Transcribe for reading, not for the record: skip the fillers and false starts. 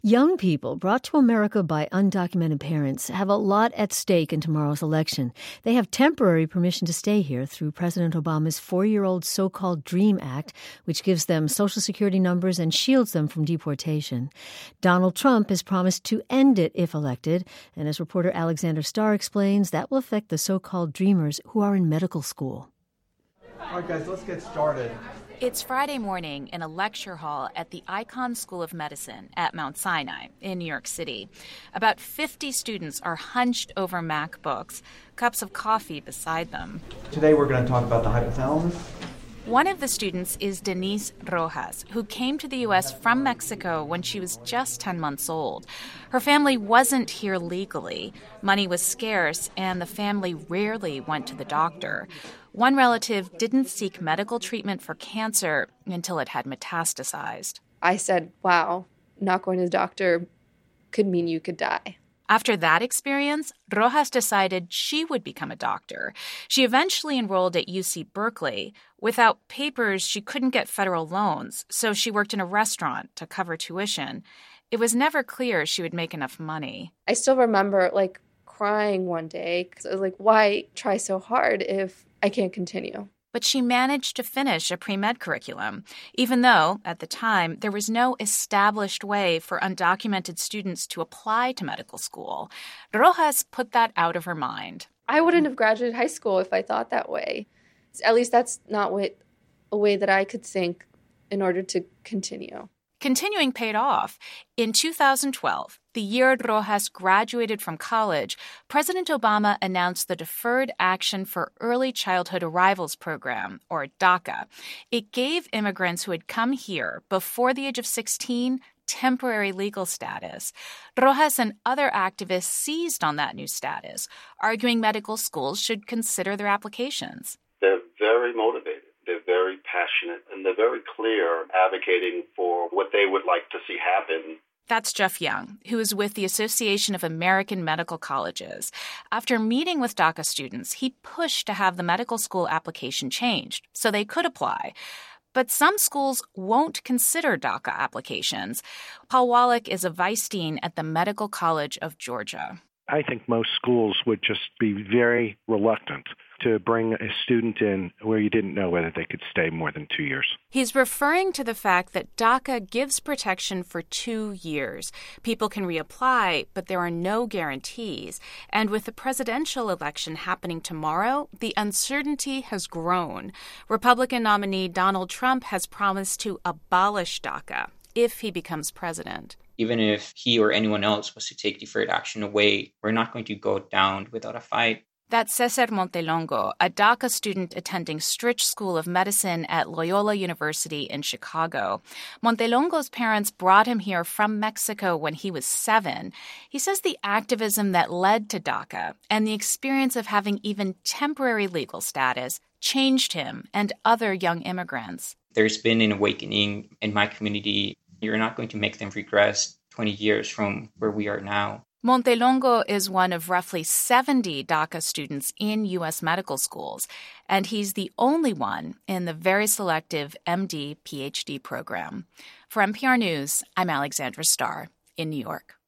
Young people brought to America by undocumented parents have a lot at stake in tomorrow's election. They have temporary permission to stay here through President Obama's 4-year-old so-called DREAM Act, which gives them Social Security numbers and shields them from deportation. Donald Trump has promised to end it if elected, and as reporter Alexander Starr explains, that will affect the so-called Dreamers who are in medical school. All right, guys, let's get started. It's Friday morning in a lecture hall at the Icahn School of Medicine at Mount Sinai in New York City. About 50 students are hunched over MacBooks, cups of coffee beside them. Today we're going to talk about the hypothalamus. One of the students is Denise Rojas, who came to the U.S. from Mexico when she was just 10 months old. Her family wasn't here legally. Money was scarce, and the family rarely went to the doctor. One relative didn't seek medical treatment for cancer until it had metastasized. I said, wow, not going to the doctor could mean you could die. After that experience, Rojas decided she would become a doctor. She eventually enrolled at UC Berkeley. Without papers, she couldn't get federal loans, so she worked in a restaurant to cover tuition. It was never clear she would make enough money. I still remember, crying one day because I was like, why try so hard if I can't continue? But she managed to finish a pre-med curriculum, even though, at the time, there was no established way for undocumented students to apply to medical school. Rojas put that out of her mind. I wouldn't have graduated high school if I thought that way. At least that's not a way that I could think in order to continue. Continuing paid off. In 2012, the year Rojas graduated from college, President Obama announced the Deferred Action for Early Childhood Arrivals program, or DACA. It gave immigrants who had come here before the age of 16 temporary legal status. Rojas and other activists seized on that new status, arguing medical schools should consider their applications. They're very motivated. They're very passionate, and they're very clear advocating for what they would like to see happen. That's Jeff Young, who is with the Association of American Medical Colleges. After meeting with DACA students, he pushed to have the medical school application changed so they could apply. But some schools won't consider DACA applications. Paul Wallach is a vice dean at the Medical College of Georgia. I think most schools would just be very reluctant to bring a student in where you didn't know whether they could stay more than 2 years. He's referring to the fact that DACA gives protection for 2 years. People can reapply, but there are no guarantees. And with the presidential election happening tomorrow, the uncertainty has grown. Republican nominee Donald Trump has promised to abolish DACA if he becomes president. Even if he or anyone else was to take deferred action away, we're not going to go down without a fight. That's Cesar Montelongo, a DACA student attending Stritch School of Medicine at Loyola University in Chicago. Montelongo's parents brought him here from Mexico when he was 7. He says the activism that led to DACA and the experience of having even temporary legal status changed him and other young immigrants. There's been an awakening in my community. You're not going to make them regress 20 years from where we are now. Montelongo is one of roughly 70 DACA students in U.S. medical schools, and he's the only one in the very selective MD-PhD program. For NPR News, I'm Alexandra Starr in New York.